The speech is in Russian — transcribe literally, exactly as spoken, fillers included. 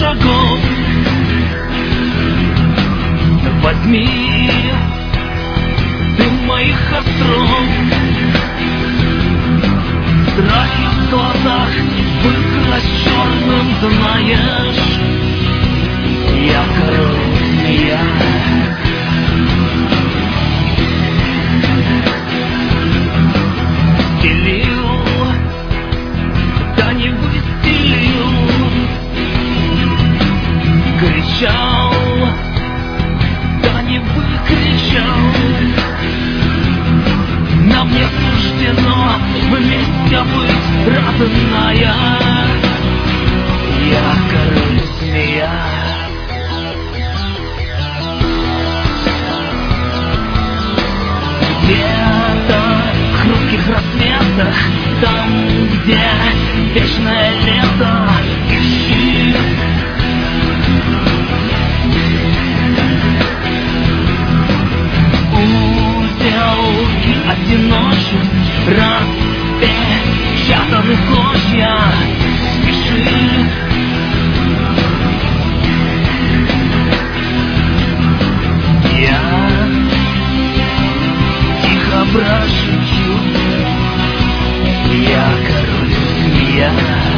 врагов. Возьми дым моих костров, страхи в глазах выкрась черным, знаешь, я король змея. Стелил, да не выстелил, кричал, да не выкричал. Нам не суждено вместе быть, родная. Я король змея. Где-то в хрупких рассветах, там, где вечное лето, ищи. Уделки одиночеств распечатаны в клочья, спеши. Я тихо прошепчу, я король змея.